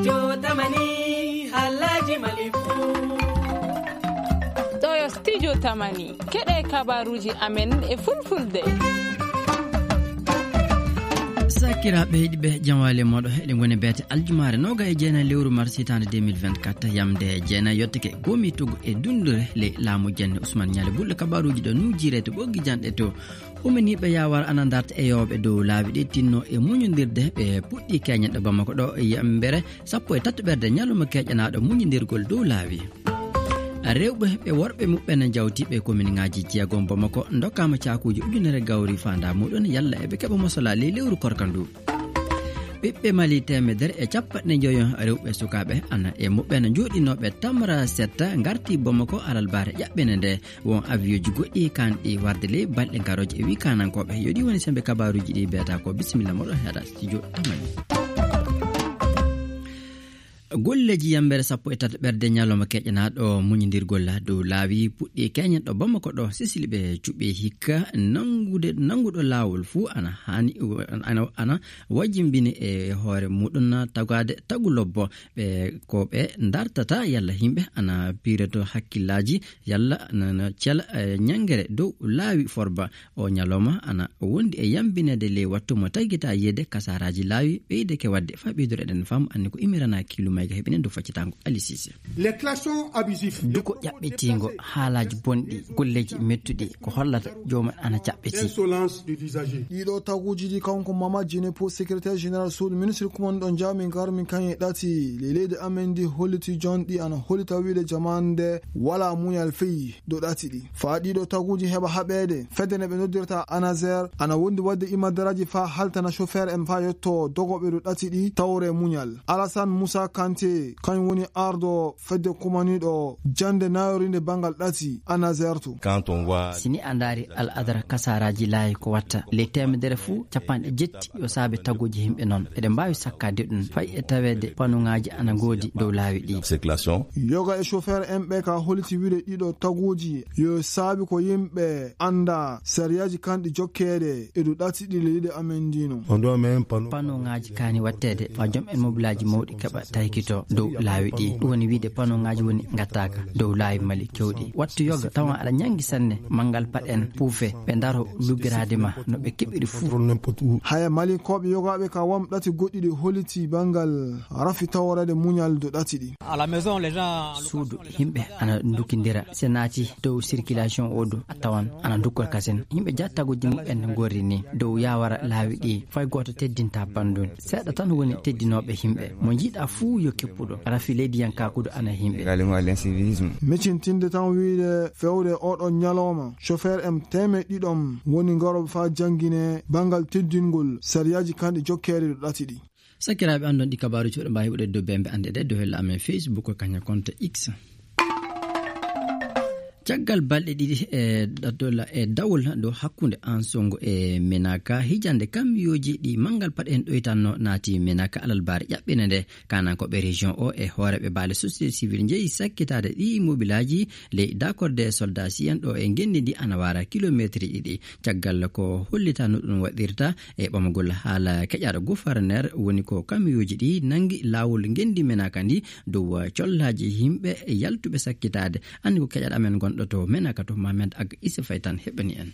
Studio Tamani Alhaji Malifu. Toyo Studio Tamani keɗe kabaruji amen e fulfulde. Sakiraɓe heɗiɓe jamwale moɗo heɗe goni beete aljumare noga e jeena lewru mars hitande 2024 yamde jeena yettike gomi togo e dundure le laamu jenne Ousmane Ñale Bulle kabaruji ɗo nujire to ɓoggi janɗe to uminiɓe yawar anandarta e yowɓe dow laabi ɗi tinno e muñodirde ɓe puɗɗi keñanɗo Bamako ɗo e yambere 13 ɓerde ñaluma keƴanaɗo muñodirgol dow laabi rewɓe ɓe worɓe muɓɓene jawtiɓe commune ngaji jeegom Bamako dokkama cakuji ujunere gawri fanda muɗon yalla eɓe keɓa mosola le lewru korkandu ɓiɓɓe Mali temedere e capanɗe joyo rewɓe sukaɓe ana e muɓɓene joɗinoɓe tamra setta garti Bamako alalbare ƴaɓɓene nde won avion ji goɗɗi kanɗi warde le balɗe garoje e wi kanankoɓe yoɗi woni sembe kabaruji ɗi beta ko bisimilla moɗon heeɗa studio Tamani. Golleji yambere 13 ɓerde ñaloma keƴanaɗo muñodirgol dow laawi puɗɗi keñanɗo Bamako ɗo sisili ɓe cuɓɓe hikka nanguɗo lawol fuu ana wajimbini e hoore muɗum tagade tagu lobbo ɓe ko ɓe dartata yalla yimɓe ana pireto hakkillaji yalla nana cela ñangere dow laawi forba o ñaloma ana wondi e yambinede le wattumo taggita yede kasaraji laawi ɓeyde ke wadde fa ɓeydoro eɗen fam anni ko imirana kiluma heɓinen do faccitango Ali Cissé. Les classons abusifs duko ƴaɓɓetingo haalaji bonɗi golleji mettuɗi ko hollata jomum ana ƴaɓɓeti insolence du visager ɗiɗo taguji ɗi kanko Mama Jine pour secrétaire général suudu ministre commandant jami garmin kanye ɗati leydi amen ndi holliti jonɗi ana hollita wiide jamande wala muñal feyi do ɗati ɗi fa ɗiɗo taguji heɓa haɓede fedde ne ɓe noddirta ANASER ana wondi wadde imadaraji fa haltana chauffeur en fa yetto dogoɓe do ɗati ɗi tawre muñal. Alassane Moussa Kanté kañ woni ardo fedde kumaniɗo jande nayorinde bangal ɗati ANASER to. sini andari al adara kasaraji laayi ko watta le temedere fuu capanɗe jetti yo saabe taguji himɓe noon eɗen mbawi sakkade ɗum fay e tawede panuŋaji ana goodi dow laawi ɗi yoga e chauffeur en ɓe ka holliti wiide ɗiɗo taguji yo saabi ko yimɓe anda sériyaji kanɗi jokkede e ɗo ɗati ɗi leydi amen ndino panuŋaji kani wattede fa joom en mobilaji mawɗi keɓa taykito dow laawi ɗi ɗum woni wiide panuŋaji woni gattaka dow laawi Mali kewɗi wattu yoga tawa aɗa ñangi sanne mangal paɗen puufe ɓe daro luggirade ma no ɓe keɓiri fuu haya Mali koɓe yogaɓe ka wam ɗati goɗɗi ɗi holliti bangal rafi tawrede muñal do ɗati ɗi suudu himɓe ana dukkidira se naati dow circulation odu a tawan ana dukkol kasen yimɓe jattaguji muɓen gorri ni dow yawara laawi ɗi fay goto teddinta bandun seeɗa tan woni teddinoɓe yimɓe mo jiiɗa fuu yo keppuɗo rafi leydi yankakudo ana yimɓe micintinde tan wiide fewde oɗon ñalawma chauffeur en teme ɗiɗom woni garoɓe fa jangguine bangal teddingol sériyaji kanɗe jokkede ɗo ɗati ɗi. sakiraɓe andon ɗi kabaruji oɗo mbawi waɗede dow bembe ande ɗe dow hella amen Facebook ko kaña compte X caggal balɗe ɗiɗi e dawol ɗo hakkunde Ansongo e Menaka hijande kamyoji ɗi mangal paɗen ɗoytanno naati Menaka alalbare ƴaɓɓine nde kanankoɓe région o e hooreɓe baale société civile jeeyi sakkitade ɗi mobilaji ley d'accorde soldat siyan ɗo e gendi ndi ana wara kilométre ɗiɗi caggal ko hollita no ɗum waɗirta e ɓamagol haala keƴaɗo gouverneur woni ko kamyoji ɗi nangi lawol gendi Menaka ndi dow collaji yimɓe yaltuɓe sakkitade andi ko keƴaɗo amen gon ɗo to Menaka to Mohamed Ag Issa Faytan heɓani en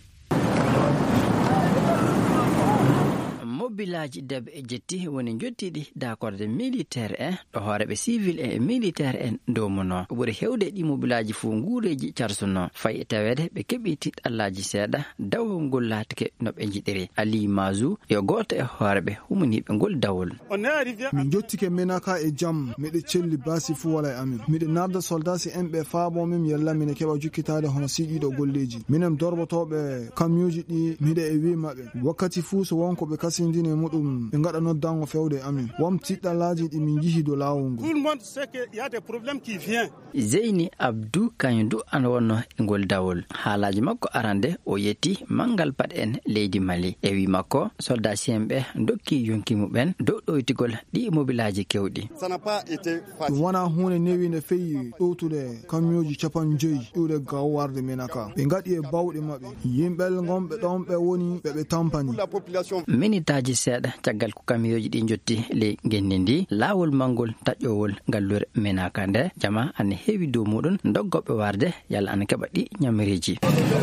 mobilaji deb e jetti woni jottiɗi d'accorde militaire en ɗo hooreɓe civil e militaire en dow mono ɓuri hewde ɗi mobilaji fuu nguureji carsuno fay e tawede ɓe keɓi tiɗɗallaji seeɗa dawol ngol laatike no ɓe jiɗiri Ali Mazou yo goto e hooreɓe humaniɓe ngol dawol. min jottike Menaka e jaam miɗe celli basi fuu wala e amin miɗe narda soldasi en ɓe faabo min yalla mine keɓa jukkitade hono siɗiɗo golleji minen dorbotoɓe kamyoji ɗi miɗe e wi maɓɓe wakkati fuu so wonko ɓe kasidi dine muɗum ɓe gaɗa noddango fewde amin wam tiɗɗalaji ɗi min jihi do lawol ngol. Tout le monde sait qu'il y a des problèmes qui viennent. Zeyni Abdou kañum du ana wonno e ngol dawol haalaji makko arande o yetti mangal pat en leydi Mali e wi makko soldat sembe dokki yonki muɓen dow ɗoytigol ɗi mobilaji kewɗi. Ça n'a pas été facile. Wana hunde newinde feyi ɗowtude kamyoji 50 ɗuɗe gaw warde Menaka ɓe gaɗi e bawɗe maɓɓe yimɓel gomɓe ɗon ɓe woni ɓe tampani minitaji mintuji seeɗa caggal ko kamiyoji ɗi jotti ley genni ndi laawol mangol taƴƴowol gallure menaka nde jama ana heewi dow muɗum doggoɓe warde yalla ana keɓa ɗi ñamreji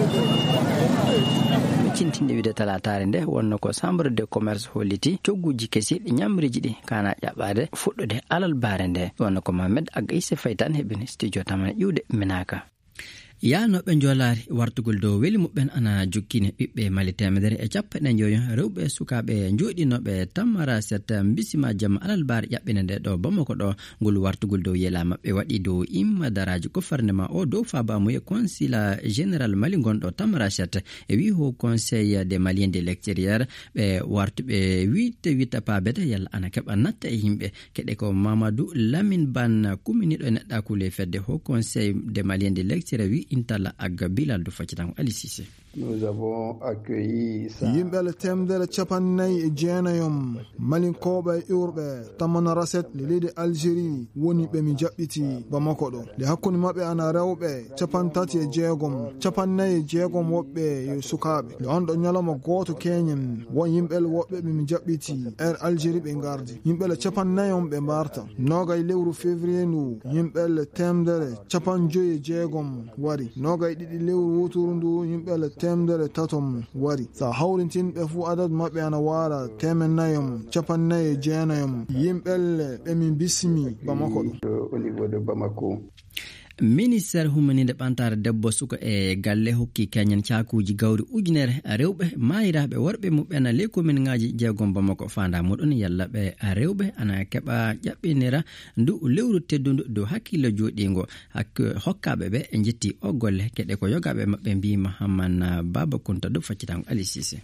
cintinde wiide talatare nde wonno ko chambre de commerce holliti cogguji kesiɗi ñamreji ɗi kana ƴaɓɓade fuɗɗude alal baare nde wonno ko Mamed Agga Issa Faye tan heɓini studio tamane ƴiwde menaka yanoɓe jolari wartugol dow weli muɓɓen ana jokkine ɓiɓɓe mali temedere e capanɗe joyi rewɓe sukaɓe joɗinoɓe tammara setta bisima jamma alal baare ƴaɓɓine nde ɗo Bamako ɗo ngol wartugol dow yela maɓɓe waɗi dow imma daraji gouvernement o dow fabamuye consulat général mali gonɗo tammara setta e wi ho conseil des maliens de l'extérieur ɓe wartuɓe witta pabete yalla ana keɓa natta e yimɓe keɗe ko Mamadou Lamine Ban kuminiɗo e neɗɗakule fedde ho conseil des maliens de l'extérieur wi intala Agga Bilal do facitan Ali Cissé. Nous avons accueilli yimɓe temdere capannayyi e jeenayom malinkoɓe e iwrɓe tamana raset le leydi Algérie woni ɓe mi jaɓɓiti Bamako ɗo nde hakkunde maɓɓe ana rewɓe capantati e jeegom capannayyi e jeegom woɓɓe yo sukaɓe nde on ɗo ñalawma goto keñen won yimɓel woɓɓe ɓe mi jaɓɓiti Algérie ɓe gardi yimɓele capannayom ɓe mbarta nogay lewru février ndu yimɓele temdere capanjoyi e jeegom wari nogay ɗiɗi lewru woturu ndu yimɓele temdere tatom wari sa hawrintinɓe fu adad maɓɓe ana wara temennayom capannayyi e jeenayom yimɓelle ɓe min bismi Bamako ɗo au niveau de Bamako. Ministére humanide ɓantare debbo suka e galle hokki keñen cakuji gawri ujunere rewɓe mayiraɓe worɓe muɓɓena ley commune ngaji jeegom Bamako fanda muɗum yalla ɓe rewɓe ana keɓa ƴaɓɓinira ndu lewru teddundu dow hakkille joɗingo hokkaɓe ɓe e jetti o golle keɗe ko yogaɓe maɓɓe mbima Hamman Baba Kunta ɗo faccitango Ali Cissé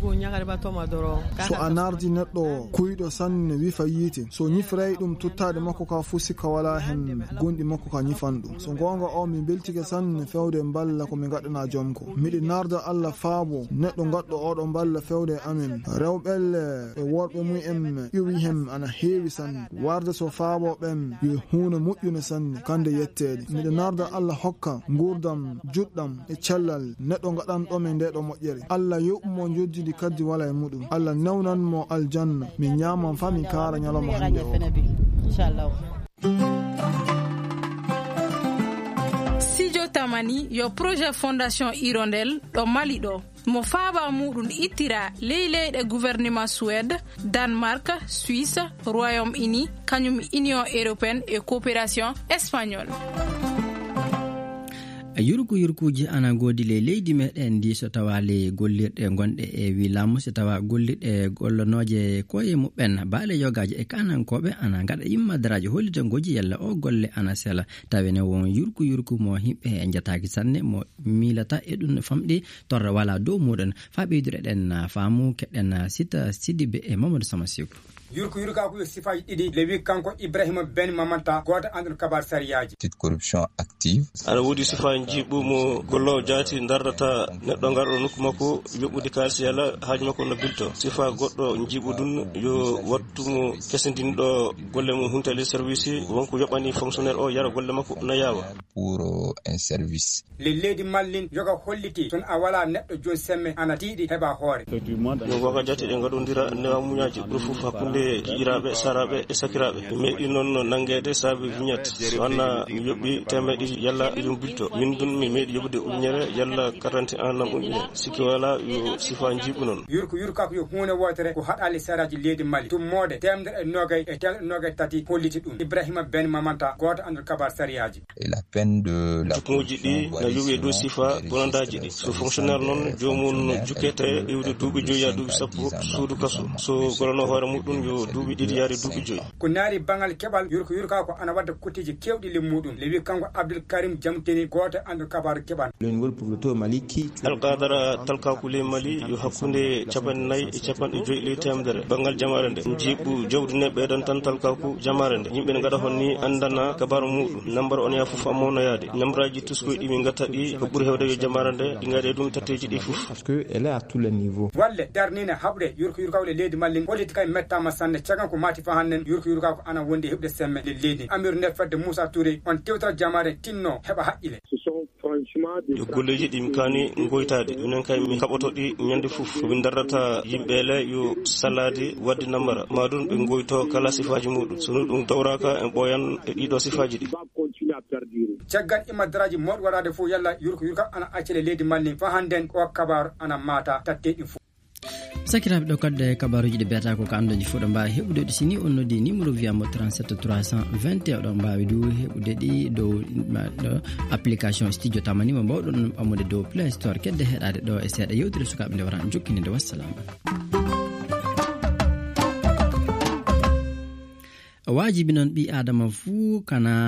so a nardi neɗɗo kuyɗo sanne wifa yiite so ñifray ɗum tuttade makko ka fu sikka wala hen gonɗi makko ka ñifan ɗum so gonga o mi beltike sanne fewde balla ko mi gaɗana jomko miɗi narda Allah faabo neɗɗo gaɗɗo oɗo balla fewde amen rewɓelle e worɓe mumen ƴiwi hem ana heewi sanne warde so faabo ɓen yo hunde moƴƴune sanne kande yettede miɗi narda Allah hokka gurdam juɗɗam e cellal neɗɗo gaɗanɗome nde ɗo moƴƴere Allah yoɓmo joddidi kaddi wala e muɗum Allah nawnan mo aljanna mi ñaman fa mi kara ñalawma hande o inchallah. Sidio Tamani yo projet fondation Hirondelle ɗo Mali ɗo mo faaba muɗum ittira leyɗe gouvernement Suède, Danemark, Suisse, Royaume-Uni kañum Union européenne et coopération espagnole. yurkuji ana godi le leydi meɗen ndi so tawa le gollirɗe gonɗe e wilamu so tawa gollirɗe gollonoje koye muɓɓen baale yogaji e kanankoɓe ana gaɗa immadaraji hollita goji yalla o golle ana sela tawene won yurku mo himɓe e jataki sanne mo milata e ɗum famɗi torra wala dow muɗon fa ɓeydureɗen faamu keɗɗen Sita Sidibé e Mamadou Samasikou. yurku yo sifaji ɗiɗi le wi kanko Ibrahima Ben Mamanta goto andon kabar sariyaji petite corruption active ana wodi sifaji jiɓumo gollo jaati dardata neɗɗo garɗo nokku makko yoɓɓude kalisi yalla haaji makko no bilto sifa goɗɗo jiɓudun yo wattumo kesindinɗo golle mum huntali service wonko yoɓani fonctionnaire o yara golle makko no yawa pour un service le leydi Mallin yoga holliti ton a wala neɗɗo joni semme ana tiiɗi heɓa hoore no goga jaati ɗe gaɗodira newa muñaji ɓuuri fof hakkude yiraɓe saraɓe e sakiraɓe meɗi noon nangede saabi vignette wanna mi yoɓɓi temeɗɗi yalla ɗum bilto min dun mi meeɗi yoɓude ujunere yalla 41 nam ujune sikki wala yo sifa jiɓu noon yurkako yo hunde wotere ko haɗali saraji leydi Mali tummode temedere e nogay e temedere nogay tati holliti ɗum Ibrahima Ben Mamanta goto andor kabar sariyaji et la peine de la jukmuji ɗi na yowi dow sifa bonandaji ɗi so fonctionnaire noon jomum jukkete iwde duuɓi joyi ya duuɓi sappo suudu kaso so golono hoore muɗum yo duuɓi ɗiɗi yaade duuɓi joyi ko naari bangal keɓal yurka ko ana wadda kottiji kewɗi le muɗum le wi kanko Abdoul Karim Jamteni goto andor kabaru keɓan alqadara talkakule Mali yo hakkunde capannayyi e capanɗe joyi ley temedere bangal jamare nde jiɓɓu jawdi ne ɓeydan tan talkaku jamare nde yimɓe ne gaɗa honni andana kabaru muɗum nambara on ya fof ammonoyade nambaraji tuskoye ɗi min gatta ɗi ko ɓuuri hewde yo jamare nde ɗi gaɗe ɗum tatteji ɗi fof walle darnine haɓre yurkawle leydi Mali holliti kay mettama sanne cagan ko mati fa hannen yurka ko ana wonde hebde semme le leydi amir nefade Moussa Touré on tewtata jamare tinno heba haqqile golleji ɗi kani goytade minen kay mi kaɓotoɗi ñande fof min darrata yimɓele yo salade wadde namara maɗum ɓe goyto kala sifaji muɗum sono ɗum tawraka en ɓoyan e ɗiɗo sifaji ɗi caggal imadaraji moɗo waɗade fof yalla yurka ana accele leydi Mali fa handen o kabar ana mata tatteɗi fof sakiraɓe ɗo kadde kabaruji ɗi biyata ko andoji fof ɗo mbawi heɓude ɗi sini on noddi numéro wiyamo 37 321 ɗo mbawi du heɓude ɗi dow application studio tamanima mbawɗon ɓammude dow play store kedde heɗade ɗo e seeɗa yewtire sukaɓe nde wara jokkinide wassalama wajibi noon ɓi adama fuu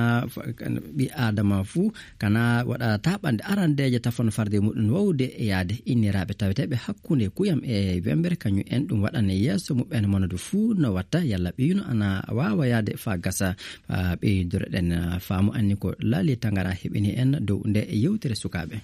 kana waɗa taɓande arandeje tafon farde muɗum wawde e yaade inniraɓe taweteɓe hakkude kuyam e wembere kañum en ɗum waɗane yesso muɓɓen monode fuu no watta yalla ɓiyuno ana wawa yaade fa gasa ɓeydoreɗen faamu anni ko laali tagara heɓini en dow nde e yewtere sukaɓe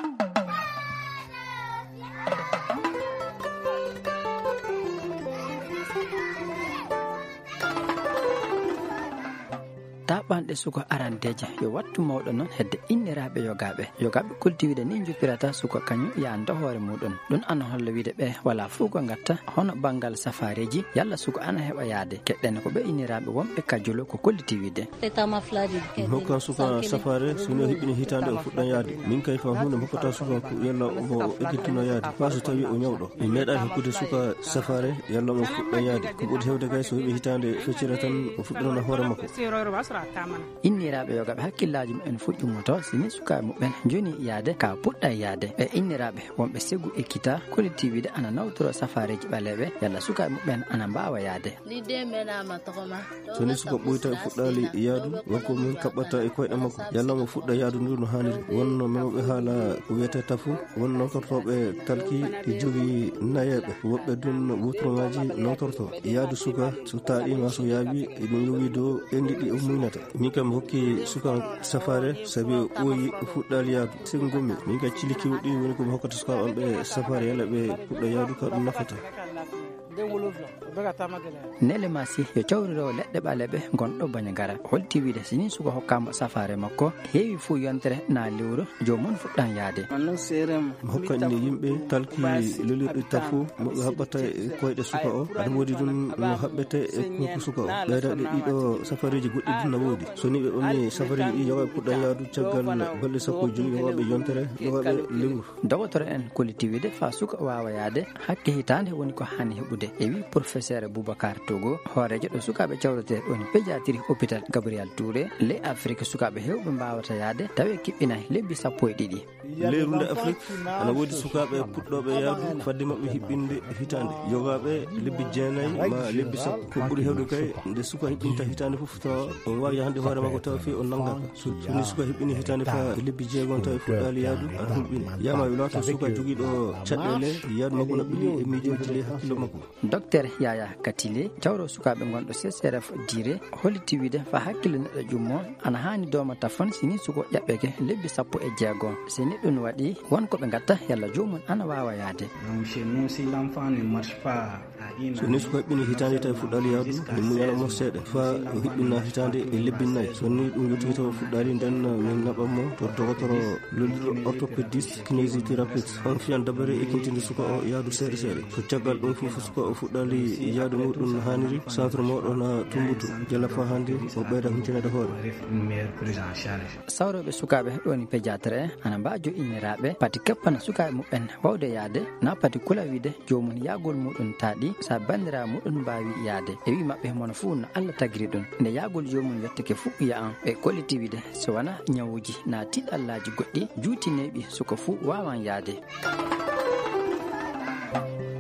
taɓanɗe suko arandeje yo wattu mawɗo noon hedde inniraɓe yogaɓe kultiwide ni juppirata suko kañum ya dohore muɗum ɗum ana holla wiide ɓe wala fuu ko gatta hono banggal safareji yalla suko ana heɓa yaade keɗɗen ko ɓe inniraɓe wonɓe kajulo ko kollitiwide hokka suka safare sono hiɓɓini hitande o fuɗɗan yaade min kay fa hunde hokkata suka ko yalla mo ekkittino yaade fa so tawi o ñawɗo mi meeɗani hokkude suka safare yalla mo fuɗɗan yaade ko ɓuri hewde kay so heɓi hitande feccira tan o fuɗɗanona hoore makko inniraɓe yogaɓe hakkillaji mumen fuƴƴummoto sini sukaɓe muɓen joni yaade ka puɗɗa yaade ɓe inniraɓe wonɓe segu ekkita kollitiwide ana nawtoro safareji ɓaleɓe yalla sukaɓe muɓen ana mbawa yaade soni suka ɓoyta e fuɗɗali yaadu wonko min kaɓɓata e koyɗe makko yalla mo fuɗɗa yaadu ndu no hanniri wonno memoɓe haala ko wiyete tafu wonno noktortoɓe talki ɗi jogui nayeɓe woɓɓe dun wutroŋaji noktorto yaadu suka so taɗima so yaabi eɗum yowi dow endiɗi o muynata min kam hokki suka safare sabi oyi fuɗɗal yaadu sego gommi min ka ciliki wuɗɗi woni komi hokkata sukaɓe am ɓe safare yalla ɓe fuɗɗa yaadu ka ɗum nafata nele masi yo cawriro leɗɗe ɓaleɓe gonɗo bañagara holtiwide sini suko hokkama safare makko heewi fuu yontere na lewru jomum fuɗɗan yaade hokkanɗe yimɓe talki lelirɗi tafu moɓe haɓɓata e koyɗe suka o aɗa woodi ɗum no haɓɓete e konko suka o ɓeydaɗe ɗiɗo safareji goɗɗi ɗum no woodi soni ɓe ɓamni safareji ɗi yowaɓe puɗɗan yaadu caggal balɗe sappo e joyi yowaɓe yontere yowaɓe lewru dogotoro en kollitiwide fa suka wawa yaade hakke hitande woni ko hani heɓude e wi professeur Boubacar Togo hoorejo ɗo sukaɓe cawrete ɗoni pédiatrie hôpital Gabriel Touré le Afrique sukaɓe hewɓe mbawata yaade tawi kiɓɓinayi lebbi 12 leyrude Afrique ana woodi sukaɓe puɗɗoɓe yaadu fadde mabɓe hiɓɓinde hitande yogaɓe lebbi 9 ma lebbi 10 ko ɓuuri hewde kay nde suka hiɓɓinta hitande foof tawa on wawi yahande hoore makko tawa fi on nanggaka soni suka hiɓɓini hitande fa lebbi 6 tawi fuɗɗali yaadu aɗa hulɓini yama wilato suka joguiɗo caɗɗele yaadu makko naɓɓili e miijoji le hakkilo makko docteur Yaya Katile cawro sukaɓe gonɗo CCRF dire hollitiwide fa hakkille neɗɗo jummo ana hani doma tafon sini suko ƴaɓɓeke lebbi 16 sini ɗum waɗi wonko ɓe gatta yalla jomum ana wawa yaade soni suka hiɓɓini hitande tawi fuɗɗali yaadu ɗum muyalamo seeɗa fa o hiɓɓinna hitande e lebbi 4 soni ɗum yettiki taw fuɗɗali nden min naɓanmo to dogotoro lolliɗo orthopédiste kinésithérapeute on fiyan dabare ekkintinde suka o yaadu seeɗa seeɗa so caggal ɗum fof suka o fuɗɗali yaadu muɗum no hanniri centre moɗon na tumbutu jalla fa hande o ɓeyda humtinede hoore sawroɓe sukaɓe ɗoni pédiatre ana mbajo inniraɓe pati keppana sukaɓe muɓen wawde yaade na pati kulawide jomum yagol muɗum taaɗi sa bandira muɗum mbawi yaade e wi mabɓe mono fuu no Allah tagiri ɗum nde yagol jomum yettake fuɗɗoya an ɓe kollitiwide so wona ñawuji na tiɗallaji goɗɗi juutineɓi suko fuu wawan yaade